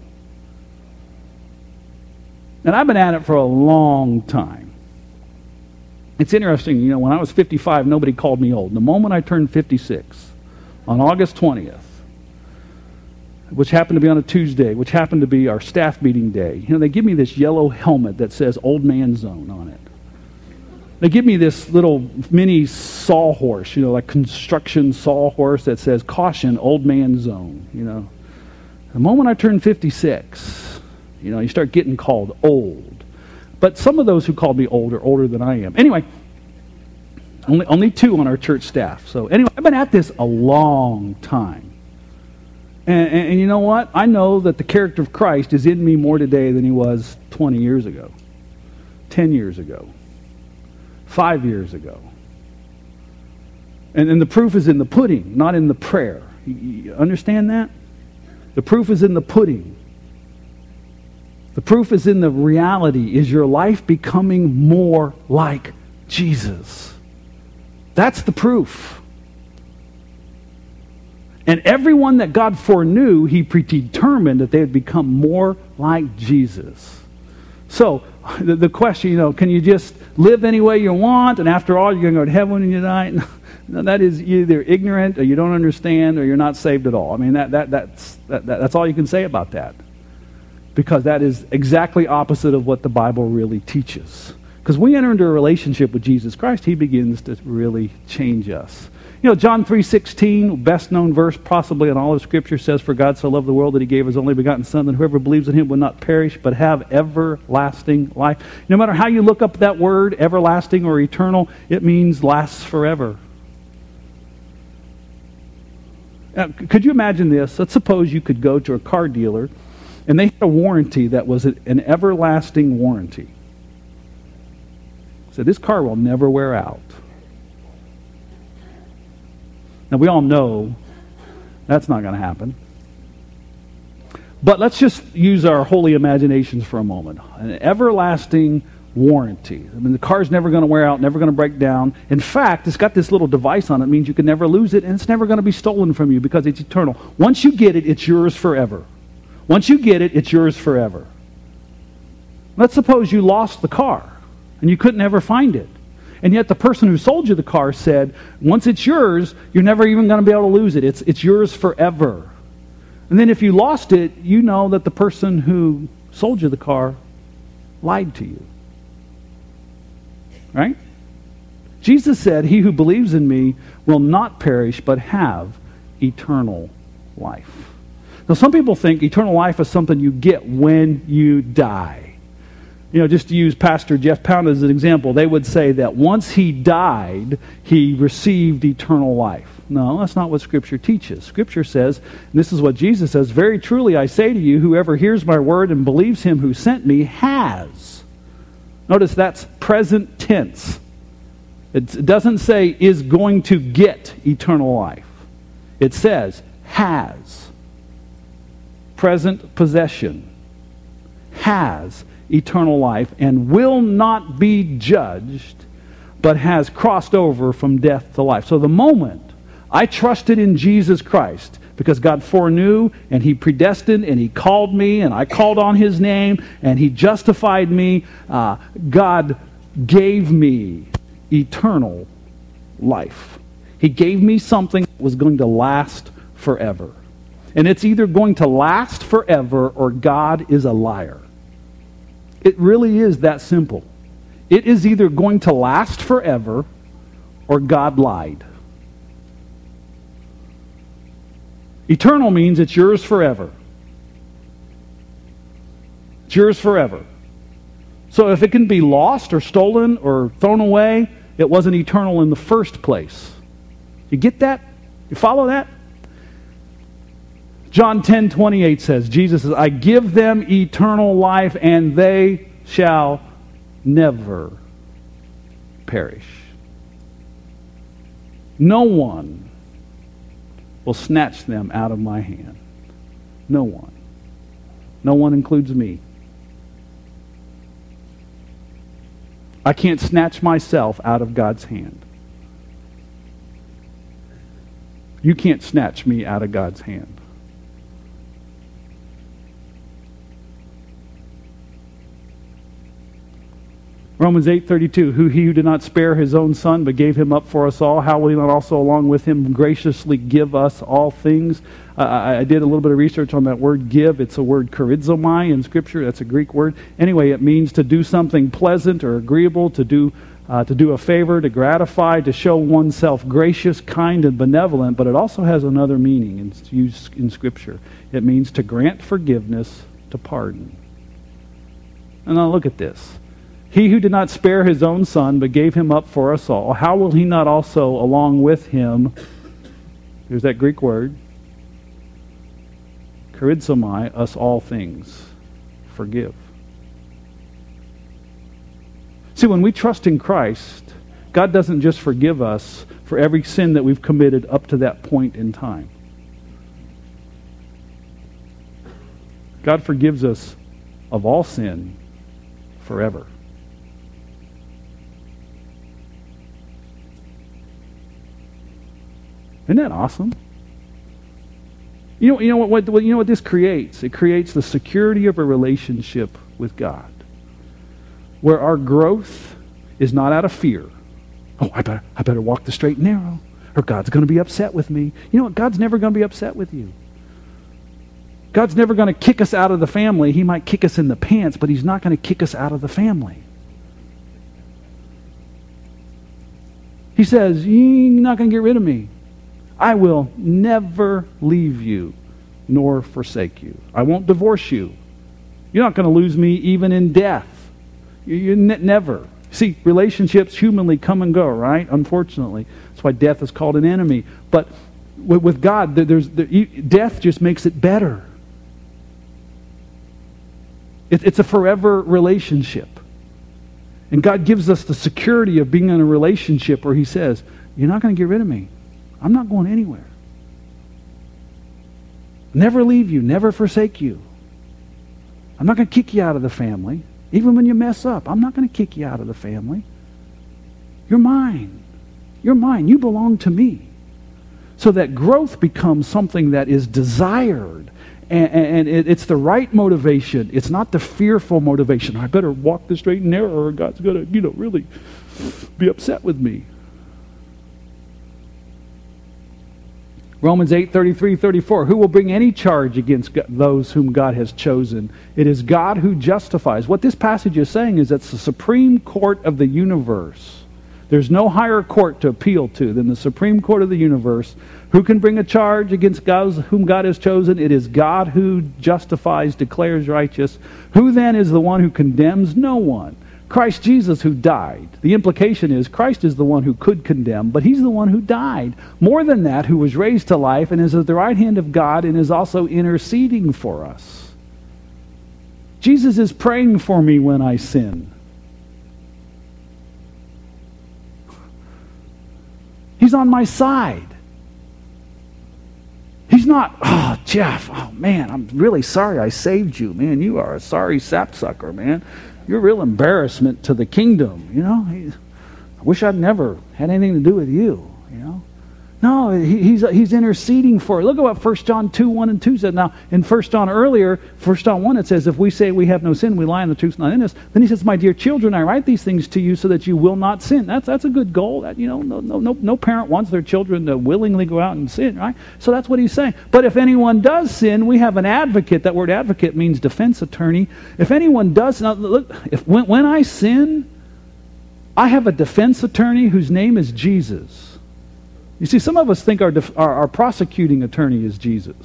And I've been at it for a long time. It's interesting, when I was 55, nobody called me old. The moment I turned 56, on August 20th, which happened to be on a Tuesday, which happened to be our staff meeting day, they give me this yellow helmet that says Old Man Zone on it. They give me this little mini sawhorse, like construction sawhorse that says, caution, Old Man Zone, The moment I turned 56, you start getting called old. But some of those who called me old are older than I am. Anyway, only two on our church staff. So anyway, I've been at this a long time. And you know what? I know that the character of Christ is in me more today than He was 20 years ago, 10 years ago, 5 years ago. And the proof is in the pudding, not in the prayer. You understand that? The proof is in the pudding. The proof is in the reality. Is your life becoming more like Jesus? That's the proof. And everyone that God foreknew, He predetermined that they would become more like Jesus. So, the question, can you just live any way you want, and after all, you're going to go to heaven when you die? No, that is either ignorant, or you don't understand, or you're not saved at all. I mean, that's all you can say about that. Because that is exactly opposite of what the Bible really teaches. Because we enter into a relationship with Jesus Christ, he begins to really change us. John 3:16, best known verse possibly in all of Scripture, says, "For God so loved the world that he gave his only begotten Son, that whoever believes in him will not perish, but have everlasting life." No matter how you look up that word, everlasting or eternal, it means lasts forever. Now, could you imagine this? Let's suppose you could go to a car dealer and they had a warranty that was an everlasting warranty. So this car will never wear out. Now, we all know that's not going to happen. But let's just use our holy imaginations for a moment. An everlasting warranty. I mean, the car's never going to wear out, never going to break down. In fact, it's got this little device on it. It means you can never lose it, and it's never going to be stolen from you because it's eternal. Once you get it, it's yours forever. Once you get it, it's yours forever. Let's suppose you lost the car, and you couldn't ever find it. And yet the person who sold you the car said, once it's yours, you're never even going to be able to lose it. It's yours forever. And then if you lost it, you know that the person who sold you the car lied to you. Right? Jesus said, "He who believes in me will not perish, but have eternal life." Now, some people think eternal life is something you get when you die. Just to use Pastor Jeff Pound as an example, they would say that once he died, he received eternal life. No, that's not what Scripture teaches. Scripture says, and this is what Jesus says, "Very truly I say to you, whoever hears my word and believes him who sent me has." Notice that's present tense. It doesn't say is going to get eternal life. It says has. Present possession. Has eternal life and will not be judged, but has crossed over from death to life. So the moment I trusted in Jesus Christ, because God foreknew and he predestined and he called me and I called on his name and he justified me, God gave me eternal life. He gave me something that was going to last forever. And it's either going to last forever or God is a liar. It really is that simple. It is either going to last forever or God lied. Eternal means it's yours forever. It's yours forever. So if it can be lost or stolen or thrown away, it wasn't eternal in the first place. You get that? You follow that? John 10:28 says, Jesus says, "I give them eternal life, and they shall never perish." No one will snatch them out of my hand. No one. No one includes me. I can't snatch myself out of God's hand. You can't snatch me out of God's hand. Romans 8:32, he who did not spare his own son, but gave him up for us all, how will he not also along with him graciously give us all things? I did a little bit of research on that word give. It's a word charizomai in Scripture. That's a Greek word. Anyway, it means to do something pleasant or agreeable, to do a favor, to gratify, to show oneself gracious, kind, and benevolent. But it also has another meaning used in Scripture. It means to grant forgiveness, to pardon. And now look at this. He who did not spare his own son, but gave him up for us all, how will he not also, along with him, here's that Greek word, charizomai, us all things, forgive. See, when we trust in Christ, God doesn't just forgive us for every sin that we've committed up to that point in time. God forgives us of all sin forever. Isn't that awesome? You know what this creates? It creates the security of a relationship with God. where our growth is not out of fear. Oh, I better walk the straight and narrow, or God's going to be upset with me. You know what? God's never going to be upset with you. God's never going to kick us out of the family. He might kick us in the pants, but he's not going to kick us out of the family. He says, you're not going to get rid of me. I will never leave you nor forsake you. I won't divorce you. You're not going to lose me even in death. You never. See, relationships humanly come and go, right? Unfortunately. That's why death is called an enemy. But with God, death just makes it better. It's a forever relationship. And God gives us the security of being in a relationship where he says, you're not going to get rid of me. I'm not going anywhere. Never leave you, never forsake you. I'm not going to kick you out of the family. Even when you mess up, I'm not going to kick you out of the family. You're mine. You're mine. You belong to me. So that growth becomes something that is desired. And it's the right motivation. It's not the fearful motivation. I better walk the straight and narrow or God's going to, really be upset with me. Romans 8:33-34. Who will bring any charge against those whom God has chosen? It is God who justifies. What this passage is saying is it's the Supreme Court of the universe. There's no higher court to appeal to than the Supreme Court of the universe. Who can bring a charge against those whom God has chosen? It is God who justifies, declares righteous. Who then is the one who condemns? No one. Christ Jesus who died. The implication is Christ is the one who could condemn, but he's the one who died. More than that, who was raised to life and is at the right hand of God and is also interceding for us. Jesus is praying for me when I sin. He's on my side. He's not, oh, Jeff, oh, man, I'm really sorry I saved you. Man, you are a sorry sapsucker, man. You're a real embarrassment to the kingdom, I wish I'd never had anything to do with you, No, he's interceding for it. Look at what 1 John 2:1-2 said. Now, in 1 John earlier, 1 John 1, it says, if we say we have no sin, we lie and the truth's not in us. Then he says, my dear children, I write these things to you so that you will not sin. That's a good goal. That, no parent wants their children to willingly go out and sin, right? So that's what he's saying. But if anyone does sin, we have an advocate. That word advocate means defense attorney. If anyone does, now look, when I sin, I have a defense attorney whose name is Jesus. You see, some of us think our prosecuting attorney is Jesus.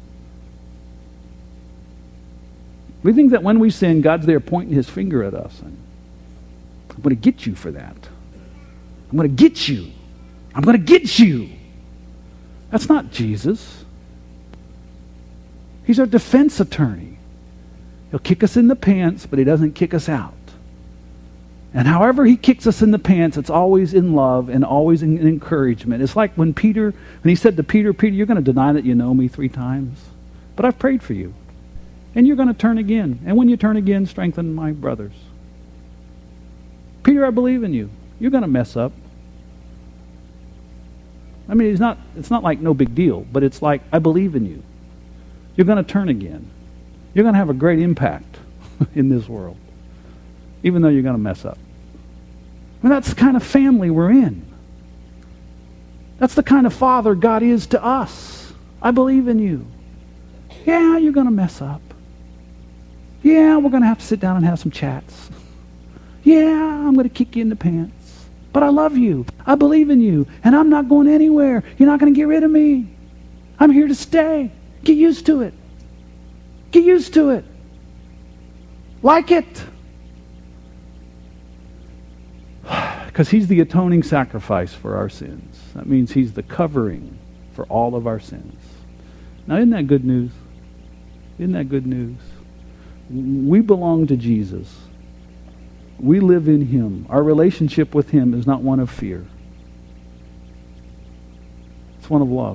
We think that when we sin, God's there pointing his finger at us. And I'm going to get you for that. I'm going to get you. I'm going to get you. That's not Jesus. He's our defense attorney. He'll kick us in the pants, but he doesn't kick us out. And however he kicks us in the pants, it's always in love and always in encouragement. It's like when he said to Peter, Peter, you're going to deny that you know me 3 times. But I've prayed for you. And you're going to turn again. And when you turn again, strengthen my brothers. Peter, I believe in you. You're going to mess up. I mean, it's not like no big deal, but it's like, I believe in you. You're going to turn again. You're going to have a great impact in this world. Even though you're going to mess up. I mean, that's the kind of family we're in. That's the kind of father God is to us. I believe in you. Yeah, you're going to mess up. Yeah, we're going to have to sit down and have some chats. Yeah, I'm going to kick you in the pants. But I love you. I believe in you. And I'm not going anywhere. You're not going to get rid of me. I'm here to stay. Get used to it. Get used to it. Like it. Because he's the atoning sacrifice for our sins. That means he's the covering for all of our sins. Now, isn't that good news? Isn't that good news? We belong to Jesus. We live in him. Our relationship with him is not one of fear. It's one of love.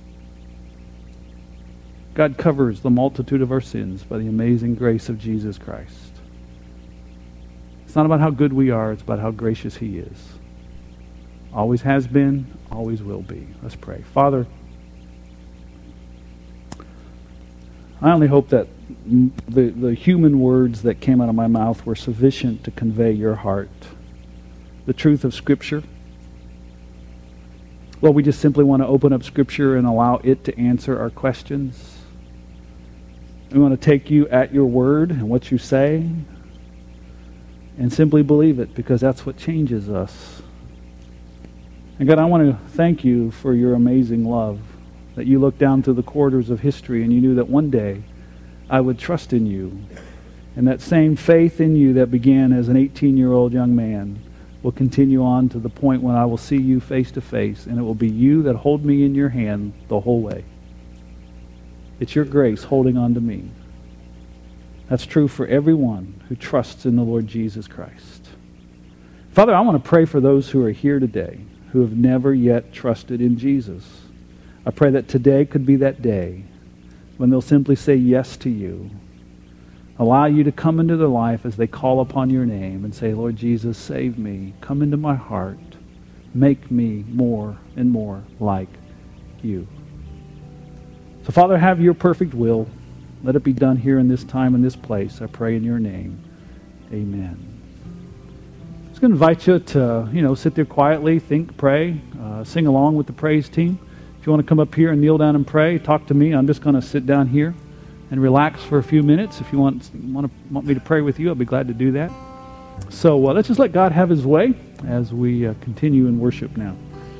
God covers the multitude of our sins by the amazing grace of Jesus Christ. It's not about how good we are, it's about how gracious he is. Always has been, always will be. Let's pray. Father, I only hope that the human words that came out of my mouth were sufficient to convey your heart, the truth of Scripture. Lord, we just simply want to open up Scripture and allow it to answer our questions. We want to take you at your word and what you say and simply believe it, because that's what changes us. And God, I want to thank you for your amazing love, that you looked down through the corridors of history and you knew that one day I would trust in you. And that same faith in you that began as an 18-year-old young man will continue on to the point when I will see you face to face, and it will be you that hold me in your hand the whole way. It's your grace holding on to me. That's true for everyone who trusts in the Lord Jesus Christ. Father, I want to pray for those who are here today who have never yet trusted in Jesus. I pray that today could be that day when they'll simply say yes to you. Allow you to come into their life as they call upon your name and say, Lord Jesus, save me. Come into my heart. Make me more and more like you. So, Father, have your perfect will. Let it be done here in this time and this place. I pray in your name. Amen. I'm just going to invite you to, sit there quietly, think, pray, sing along with the praise team. If you want to come up here and kneel down and pray, talk to me. I'm just going to sit down here and relax for a few minutes. If you want me to pray with you, I'll be glad to do that. So let's just let God have his way as we continue in worship now.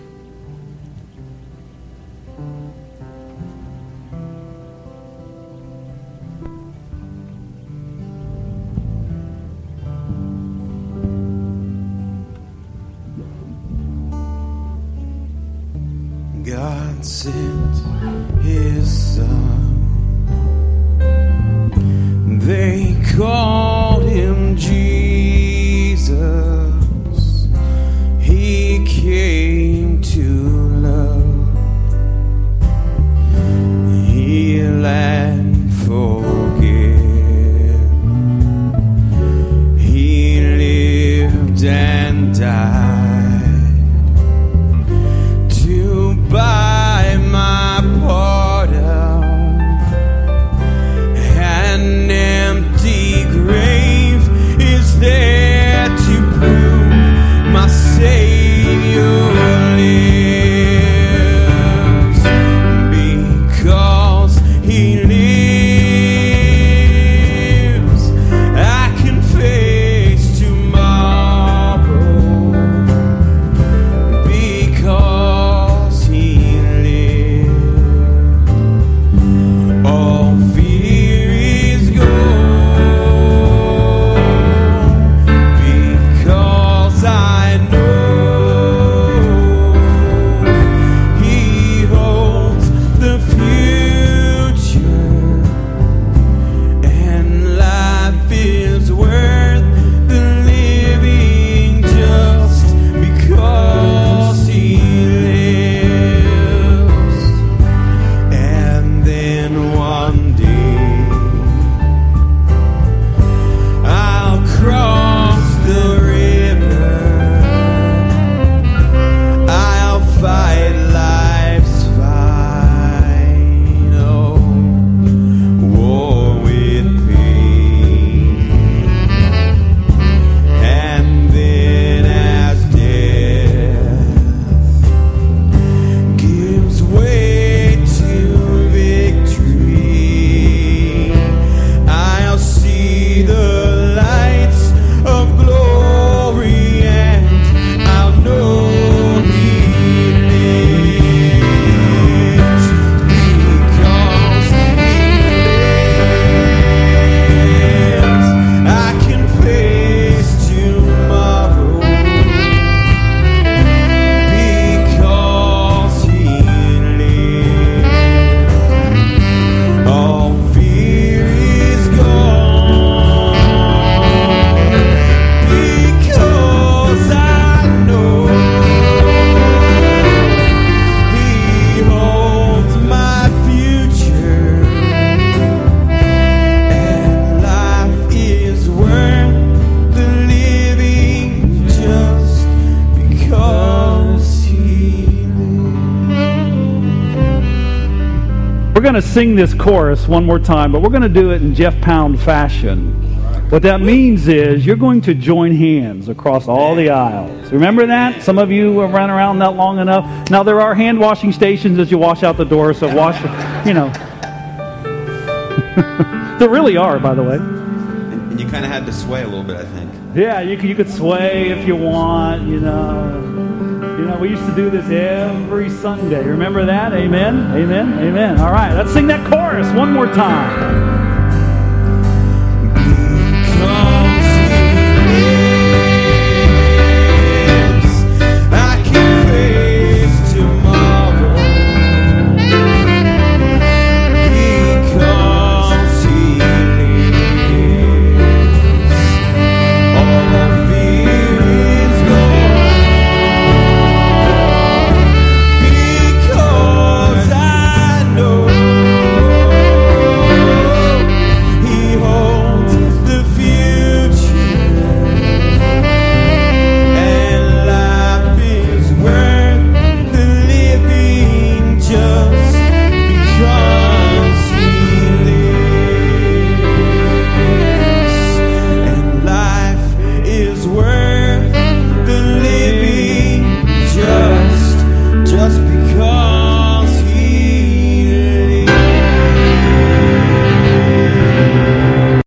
God sent his Son. They called him Jesus. He came to love, heal and forgive. He lived and died to buy my pardon. An empty grave We're going to sing this chorus one more time, but we're going to do it in Jeff Pound fashion. What that means is you're going to join hands across all the aisles. Remember that? Some of you have run around that long enough. Now, there are hand washing stations as you wash out the door, so wash, There really are, by the way. And you kind of had to sway a little bit, I think. Yeah, you could sway if you want, we used to do this every Sunday. Remember that? Amen? Amen? Amen. All right, let's sing that chorus one more time.